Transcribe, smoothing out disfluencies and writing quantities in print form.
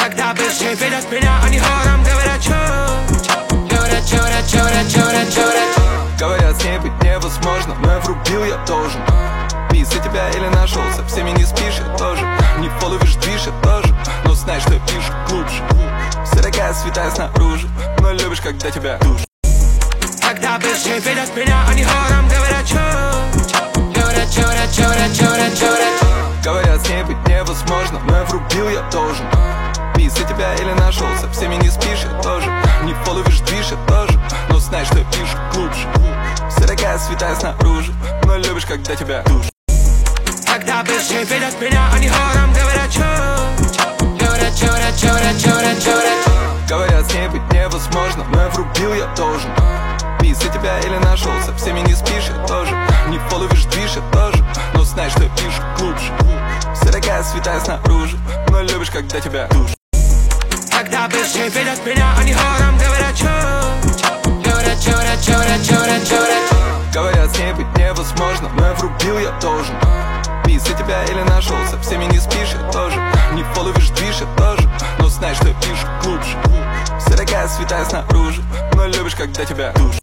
Когда бывшие видят меня, они хором говорят, чё? Говорят, с ней быть невозможно, но я врубил, я должен. Если тебя или нашел, со всеми не спишь, я тоже. Не фолловишь, движ, я тоже. Но знай, что я пишу глубже. Все такая святая снаружи, но любишь, когда тебя душат. Когда бывшие видят меня, они хором говорят, чё? Говорят, с ней быть невозможно, но я врубил, я должен. Если тебя или нашел, со всеми не спишь, я тоже. Не фолловишь, движ, я тоже. Но знай, что я пишу глубже. Все такая святая снаружи, но любишь, когда тебя душат. Когда бывшие видят меня, они хором говорят, чё? Говорят, с ней быть невозможно, но я врубил, я должен. Если тебя или нашел, со всеми не спишь, я тоже. Не фолловишь, движ, я тоже. Но знай, что я пишу глубже. Все такая святая снаружи, но любишь, когда тебя душат. Когда бывшие видят меня, они хором говорят, чё? Говорят, с ней быть невозможно, но я врубил, я должен. Если тебя или нашел, со всеми не спишь, я тоже. Не фолловишь, движ, я тоже. Но знай, что я пишу глубже. Все такая святая снаружи, но любишь, когда тебя душат.